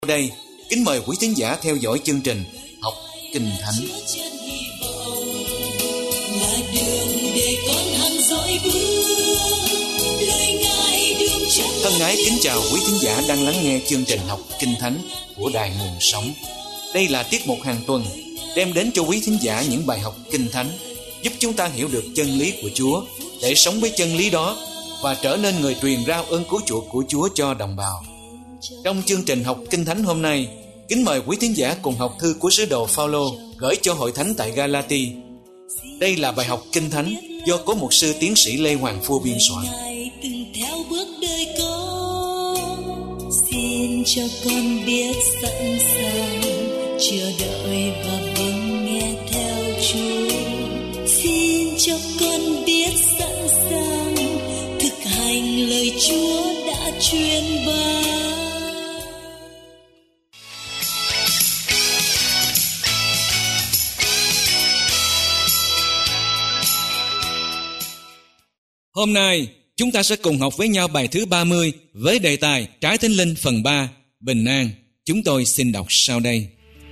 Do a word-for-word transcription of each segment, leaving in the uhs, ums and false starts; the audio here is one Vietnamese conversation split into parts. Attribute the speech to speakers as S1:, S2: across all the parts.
S1: Sau đây, kính mời quý thính giả theo dõi chương trình Học Kinh Thánh. Thân ái kính chào quý thính giả đang lắng nghe chương trình Học Kinh Thánh của Đài Nguồn Sống. Đây là tiết mục hàng tuần đem đến cho quý thính giả những bài học Kinh Thánh giúp chúng ta hiểu được chân lý của Chúa để sống với chân lý đó và trở nên người truyền rao ơn cứu chuộc của Chúa cho đồng bào. Trong chương trình Học Kinh Thánh hôm nay, kính mời quý thính giả cùng học thư của sứ đồ Phao-lô gửi cho hội thánh tại Ga-la-ti. Đây là bài học Kinh Thánh do cố mục sư tiến sĩ Lê Hoàng Phu biên soạn.
S2: Theo bước đời con, xin cho con biết sẵn sàng chờ đợi và vâng nghe theo Chúa. Xin cho con biết sẵn sàng thực hành lời Chúa đã truyền ban.
S1: Hôm nay, chúng ta sẽ cùng học với nhau bài thứ ba mươi với đề tài Trái Thánh Linh phần ba, Bình An. Chúng tôi xin đọc sau đây.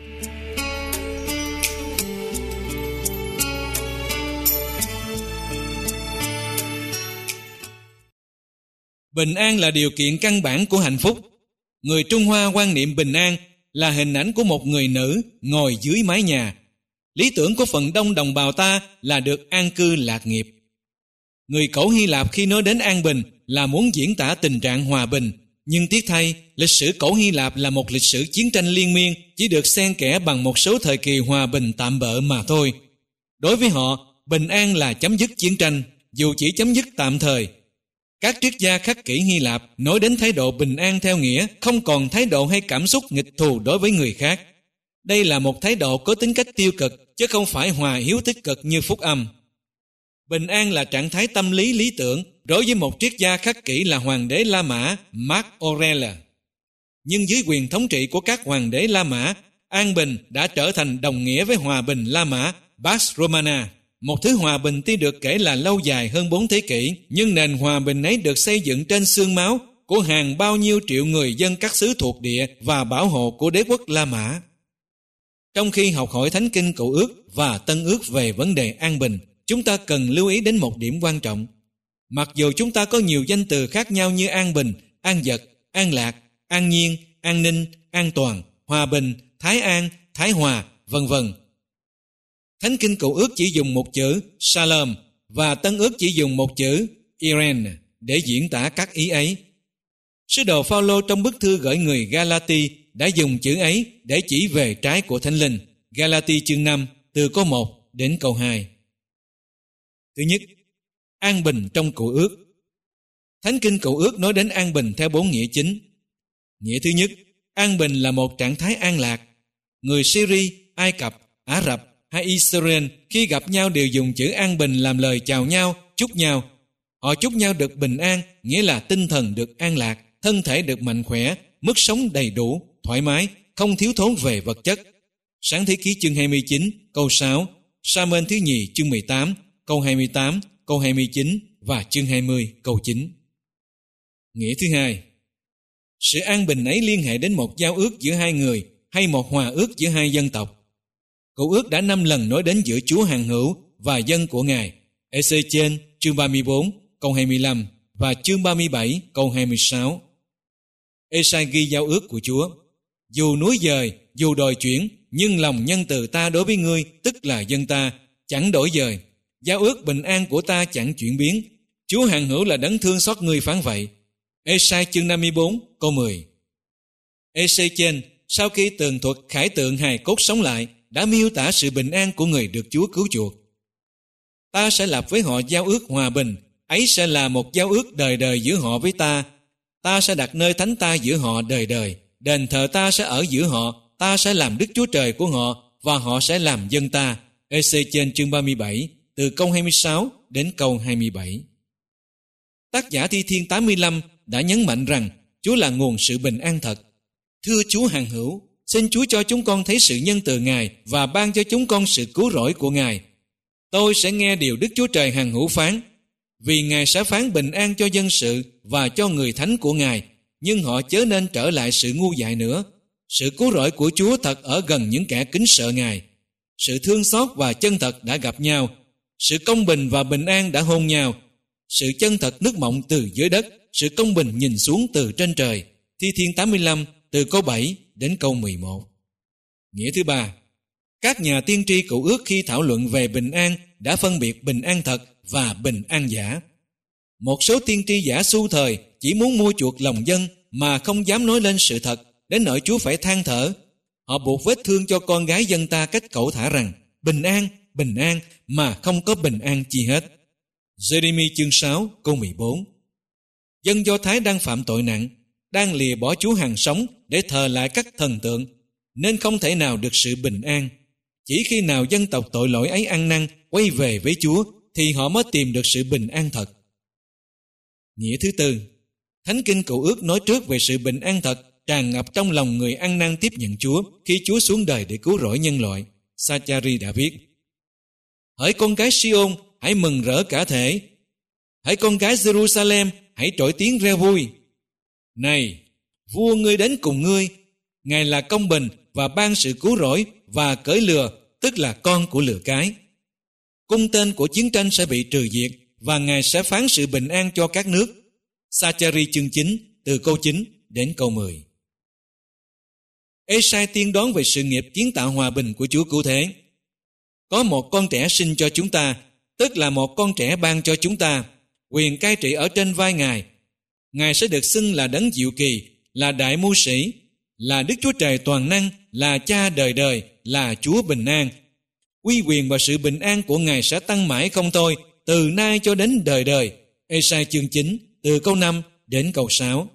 S1: Bình an là điều kiện căn bản của hạnh phúc. Người Trung Hoa quan niệm bình an là hình ảnh của một người nữ ngồi dưới mái nhà. Lý tưởng của phần đông đồng bào ta là được an cư lạc nghiệp. Người cổ Hy Lạp khi nói đến an bình là muốn diễn tả tình trạng hòa bình, nhưng tiếc thay, lịch sử cổ Hy Lạp là một lịch sử chiến tranh liên miên, chỉ được xen kẽ bằng một số thời kỳ hòa bình tạm bợ mà thôi. Đối với họ, bình an là chấm dứt chiến tranh, dù chỉ chấm dứt tạm thời. Các triết gia khắc kỷ Hy Lạp nói đến thái độ bình an theo nghĩa không còn thái độ hay cảm xúc nghịch thù đối với người khác. Đây là một thái độ có tính cách tiêu cực, chứ không phải hòa hiếu tích cực như phúc âm. Bình an là trạng thái tâm lý lý tưởng đối với một triết gia khắc kỷ là hoàng đế La Mã Marc Aurèle. Nhưng dưới quyền thống trị của các hoàng đế La Mã, an bình đã trở thành đồng nghĩa với hòa bình La Mã Pax Romana. Một thứ hòa bình tuy được kể là lâu dài hơn bốn thế kỷ, nhưng nền hòa bình ấy được xây dựng trên xương máu của hàng bao nhiêu triệu người dân các xứ thuộc địa và bảo hộ của đế quốc La Mã. Trong khi học hỏi Thánh Kinh Cựu Ước và Tân Ước về vấn đề an bình, chúng ta cần lưu ý đến một điểm quan trọng. Mặc dù chúng ta có nhiều danh từ khác nhau như an bình, an vật, an lạc, an nhiên, an ninh, an toàn, hòa bình, thái an, thái hòa, vân vân. Thánh Kinh Cựu Ước chỉ dùng một chữ Shalom và Tân Ước chỉ dùng một chữ Irene để diễn tả các ý ấy. Sứ đồ Phao-lô trong bức thư gửi người Ga-la-ti đã dùng chữ ấy để chỉ về trái của Thánh Linh. Ga-la-ti chương năm từ câu một đến câu hai. Thứ nhất, an bình trong Cựu Ước. Thánh Kinh Cựu Ước nói đến an bình theo bốn nghĩa chính. Nghĩa thứ nhất, an bình là một trạng thái an lạc. Người Syria, Ai Cập, Ả Rập hay Israel khi gặp nhau đều dùng chữ an bình làm lời chào nhau, chúc nhau. Họ chúc nhau được bình an, nghĩa là tinh thần được an lạc, thân thể được mạnh khỏe, mức sống đầy đủ, thoải mái, không thiếu thốn về vật chất. Sáng thế ký chương hai mươi chín, câu sáu, Sa-mên thứ nhì chương mười tám, câu hai mươi tám, câu hai mươi chín và chương hai mươi, câu chín. Nghĩa thứ hai, sự an bình ấy liên hệ đến một giao ước giữa hai người hay một hòa ước giữa hai dân tộc. Cựu ước đã năm lần nói đến giữa Chúa hằng hữu và dân của Ngài. Ê-xê-chiên chương ba mươi bốn, câu hai mươi lăm và chương ba mươi bảy, câu hai mươi sáu. Ê-sai ghi giao ước của Chúa. Dù núi dời, dù đồi chuyển, nhưng lòng nhân từ ta đối với ngươi, tức là dân ta, chẳng đổi dời. Giao ước bình an của ta chẳng chuyển biến. Chúa hằng hữu là đấng thương xót ngươi phán vậy. Ê-sai chương năm mươi bốn, câu mười. Ê-xê-chiên sau khi tường thuật khải tượng hài cốt sống lại đã miêu tả sự bình an của người được Chúa cứu chuộc. Ta sẽ lập với họ giao ước hòa bình, ấy sẽ là một giao ước đời đời giữa họ với ta. Ta sẽ đặt nơi thánh ta giữa họ đời đời, đền thờ ta sẽ ở giữa họ, ta sẽ làm Đức Chúa Trời của họ và họ sẽ làm dân ta. Ê-xê-chiên chương ba mươi bảy, từ câu hai mươi sáu đến câu hai mươi bảy. Tác giả Thi Thiên tám mươi lăm đã nhấn mạnh rằng Chúa là nguồn sự bình an thật. Thưa Chúa hằng hữu, xin Chúa cho chúng con thấy sự nhân từ Ngài và ban cho chúng con sự cứu rỗi của Ngài. Tôi sẽ nghe điều Đức Chúa Trời hằng hữu phán, vì Ngài sẽ phán bình an cho dân sự và cho người thánh của Ngài, nhưng họ chớ nên trở lại sự ngu dại nữa. Sự cứu rỗi của Chúa thật ở gần những kẻ kính sợ Ngài. Sự thương xót và chân thật đã gặp nhau. Sự công bình và bình an đã hôn nhau. Sự chân thật nước mộng từ dưới đất, sự công bình nhìn xuống từ trên trời. Thi Thiên tám mươi lăm từ câu bảy đến câu mười một. Nghĩa thứ ba, các nhà tiên tri Cựu Ước khi thảo luận về bình an đã phân biệt bình an thật và bình an giả. Một số tiên tri giả xu thời chỉ muốn mua chuộc lòng dân mà không dám nói lên sự thật, đến nỗi Chúa phải than thở. Họ buộc vết thương cho con gái dân ta cách cẩu thả rằng bình an, bình an mà không có bình an chi hết. Giê-rê-mi chương sáu câu mười bốn. Dân Do Thái đang phạm tội nặng, đang lìa bỏ Chúa hàng sống để thờ lại các thần tượng, nên không thể nào được sự bình an. Chỉ khi nào dân tộc tội lỗi ấy ăn năn, quay về với Chúa, thì họ mới tìm được sự bình an thật. Nghĩa thứ tư, Thánh Kinh Cựu Ước nói trước về sự bình an thật tràn ngập trong lòng người ăn năn tiếp nhận Chúa khi Chúa xuống đời để cứu rỗi nhân loại. Sa-cha-ri đã viết: Hỡi con gái Si-ôn, hãy mừng rỡ cả thể. Hỡi con gái Giê-ru-sa-lem, hãy trỗi tiếng reo vui. Này, vua ngươi đến cùng ngươi, Ngài là công bình và ban sự cứu rỗi và cởi lừa, tức là con của lừa cái. Cung tên của chiến tranh sẽ bị trừ diệt và Ngài sẽ phán sự bình an cho các nước. Sa-cha-ri chương chín từ câu chín đến câu mười. Ê-sai tiên đoán về sự nghiệp kiến tạo hòa bình của Chúa Cứu Thế. Có một con trẻ sinh cho chúng ta, tức là một con trẻ ban cho chúng ta, quyền cai trị ở trên vai Ngài. Ngài sẽ được xưng là Đấng Diệu Kỳ, là Đại Mưu Sĩ, là Đức Chúa Trời toàn năng, là Cha đời đời, là Chúa bình an. Uy quyền và sự bình an của Ngài sẽ tăng mãi không thôi, từ nay cho đến đời đời. Ê-sai chương chín từ câu năm đến câu sáu.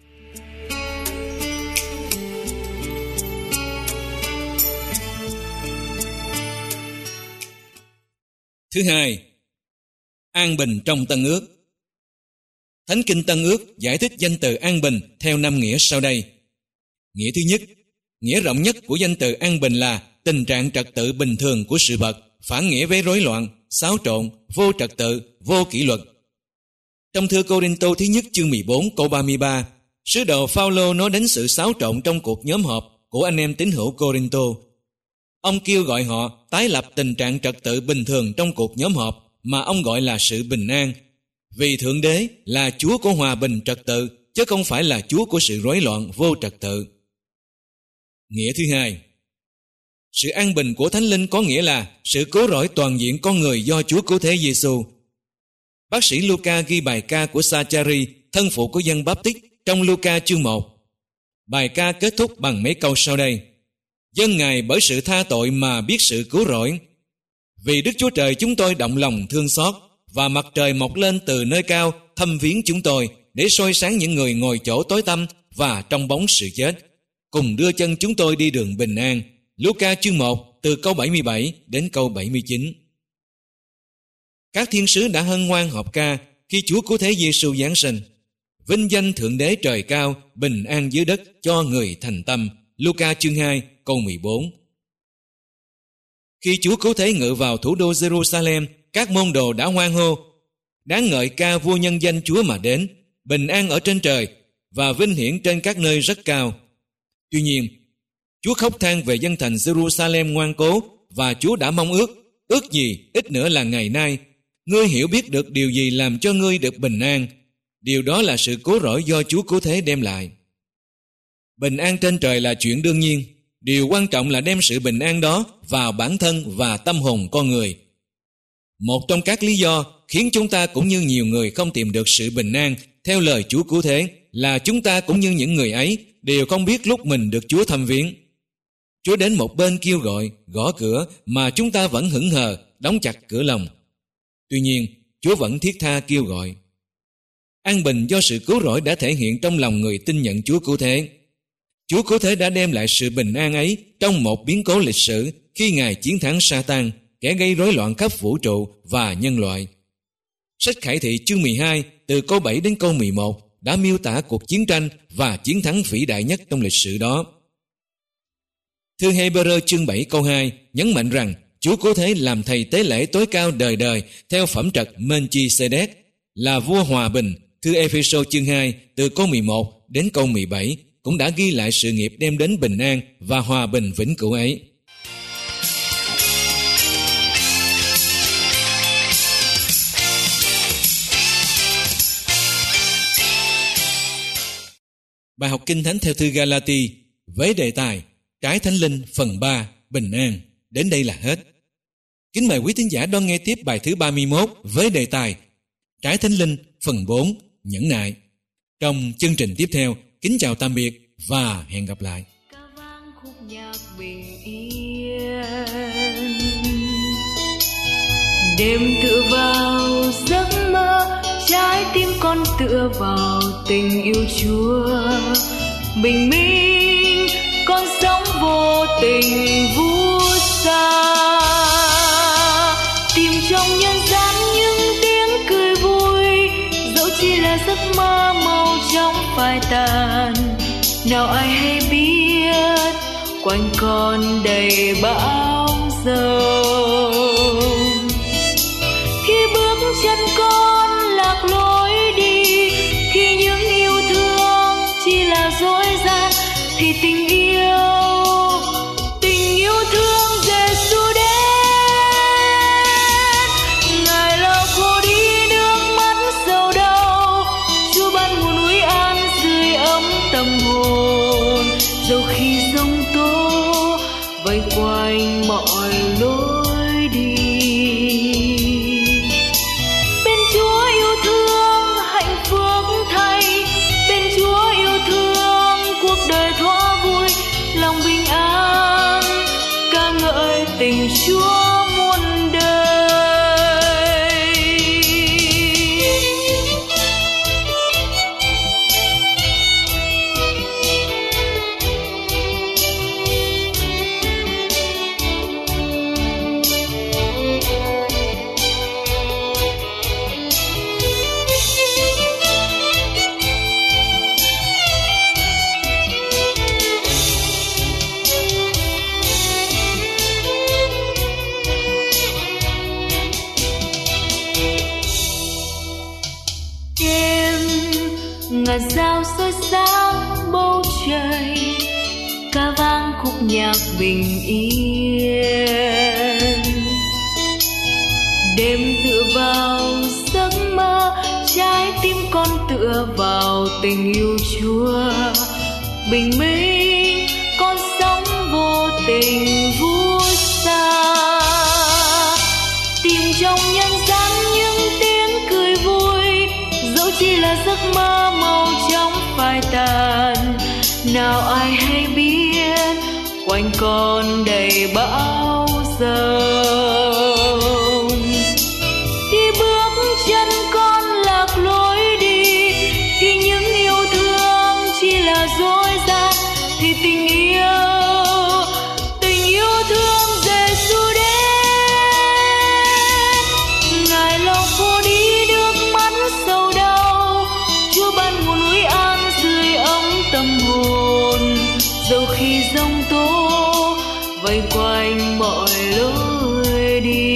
S1: Thứ hai, an bình trong Tân Ước. Thánh Kinh Tân Ước giải thích danh từ an bình theo năm nghĩa sau đây. Nghĩa thứ nhất, nghĩa rộng nhất của danh từ an bình là tình trạng trật tự bình thường của sự vật, phản nghĩa với rối loạn, xáo trộn, vô trật tự, vô kỷ luật. Trong thư Cô-rinh-tô thứ nhất chương mười bốn câu ba mươi ba, sứ đồ Phao-lô nói đến sự xáo trộn trong cuộc nhóm họp của anh em tín hữu Cô-rinh-tô. Ông kêu gọi họ tái lập tình trạng trật tự bình thường trong cuộc nhóm họp mà ông gọi là sự bình an. Vì Thượng Đế là Chúa của hòa bình trật tự, chứ không phải là Chúa của sự rối loạn vô trật tự. Nghĩa thứ hai, sự an bình của Thánh Linh có nghĩa là sự cứu rỗi toàn diện con người do Chúa Cứu Thế Giêsu. Bác sĩ Luca ghi bài ca của Sa-cha-ri, thân phụ của dân Báp-tít, trong Luca chương một. Bài ca kết thúc bằng mấy câu sau đây: Dân Ngài bởi sự tha tội mà biết sự cứu rỗi. Vì Đức Chúa Trời chúng tôi động lòng thương xót, và mặt trời mọc lên từ nơi cao thăm viếng chúng tôi để soi sáng những người ngồi chỗ tối tăm và trong bóng sự chết, cùng đưa chân chúng tôi đi đường bình an. Luca chương một từ câu bảy mươi bảy đến câu bảy mươi chín. Các thiên sứ đã hân hoan hợp ca khi Chúa Cứu Thế Giêsu giáng sinh. Vinh danh Thượng Đế trời cao, bình an dưới đất cho người thành tâm. Luca chương hai câu mười bốn. Khi Chúa Cứu Thế ngự vào thủ đô Jerusalem, các môn đồ đã hoan hô: Đáng ngợi ca vua nhân danh Chúa mà đến, bình an ở trên trời và vinh hiển trên các nơi rất cao. Tuy nhiên, Chúa khóc than về dân thành Jerusalem ngoan cố, và Chúa đã mong ước, ước gì ít nữa là ngày nay, ngươi hiểu biết được điều gì làm cho ngươi được bình an. Điều đó là sự cứu rỗi do Chúa Cứu Thế đem lại. Bình an trên trời là chuyện đương nhiên. Điều quan trọng là đem sự bình an đó vào bản thân và tâm hồn con người. Một trong các lý do khiến chúng ta cũng như nhiều người không tìm được sự bình an theo lời Chúa Cứu Thế là chúng ta cũng như những người ấy đều không biết lúc mình được Chúa thăm viếng. Chúa đến một bên kêu gọi, gõ cửa mà chúng ta vẫn hững hờ, đóng chặt cửa lòng. Tuy nhiên, Chúa vẫn thiết tha kêu gọi. An bình do sự cứu rỗi đã thể hiện trong lòng người tin nhận Chúa Cứu Thế. Chúa Cứu Thế đã đem lại sự bình an ấy trong một biến cố lịch sử khi Ngài chiến thắng Sa-tan, kẻ gây rối loạn khắp vũ trụ và nhân loại. Sách Khải Thị chương mười hai từ câu bảy đến câu mười một đã miêu tả cuộc chiến tranh và chiến thắng vĩ đại nhất trong lịch sử đó. Thư Hê-bơ-rơ chương bảy câu hai nhấn mạnh rằng Chúa Cứu Thế làm thầy tế lễ tối cao đời đời theo phẩm trật Mên-chi-sê-đét, là vua hòa bình. Thư Ê-phê-sô chương hai từ câu mười một đến câu mười bảy cũng đã ghi lại sự nghiệp đem đến bình an và hòa bình vĩnh cửu ấy. Bài học Kinh Thánh theo thư Galati với đề tài Trái Thánh Linh phần ba Bình An đến đây là hết. Kính mời quý thính giả đón nghe tiếp bài thứ ba mươi mốt với đề tài Trái Thánh Linh phần bốn Nhẫn nại. Trong chương trình tiếp theo, kính chào tạm biệt và hẹn gặp lại.
S2: Ca vang khúc nhạc bình yên, đêm tựa vào giấc mơ, trái tim con tựa vào tình yêu Chúa. Bình minh con sống vô tình vu xa, tìm trong nhân gian những tiếng cười vui, dẫu chỉ là giấc mơ màu trong phai tàn. Nào ai hay biết quanh con đầy bão giông, khi bước chân con lạc lối đi, khi những yêu thương chỉ là dối gian, thì tình yêu, tình yêu thương Giêsu đến. Ngài lau khô đi nước mắt sầu đau, Chúa ban nguồn núi an sưởi ấm tâm hồn. Dẫu khi giông tố vây quanh mọi lối đi, bên Chúa yêu thương hạnh phúc thay, bên Chúa yêu thương cuộc đời thỏa vui, lòng bình an ca ngợi tình Chúa muôn đời. Ngàn sao soi sáng bầu trời, ca vang khúc nhạc bình yên. Đêm tựa vào giấc mơ, trái tim con tựa vào tình yêu Chúa. Bình minh con sống vô tình vu xa, tìm trong nhân gian những tiếng cười vui, dẫu chỉ là giấc mơ màu trong phai tàn. Nào ai hay biết quanh con đầy bão giông, khi bước chân con lạc lối đi, khi những yêu thương chỉ là dối gian, thì tình yêu, tình yêu thương Giêsu đến. Ngài lau khô đi nước mắt sầu đau, Chúa ban nguồn núi an sưởi ấm tâm hồn. Dẫu khi giông tố vây quanh mọi lối đi,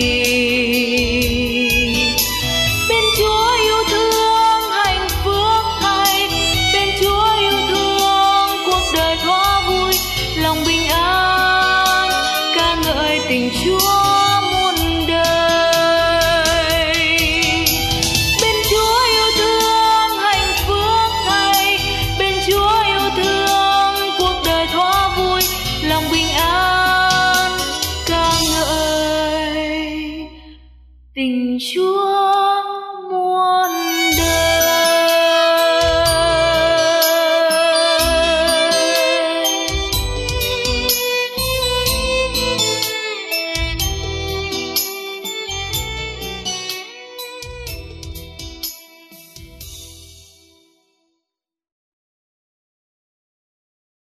S2: bên Chúa yêu thương hạnh phúc thay, bên Chúa yêu thương cuộc đời thỏa vui, lòng bình an ca ngợi tình Chúa muôn đời. Bên Chúa yêu thương hạnh phúc thay, bên Chúa yêu thương cuộc đời thỏa vui, lòng bình an ca ngợi tình Chúa muôn đời.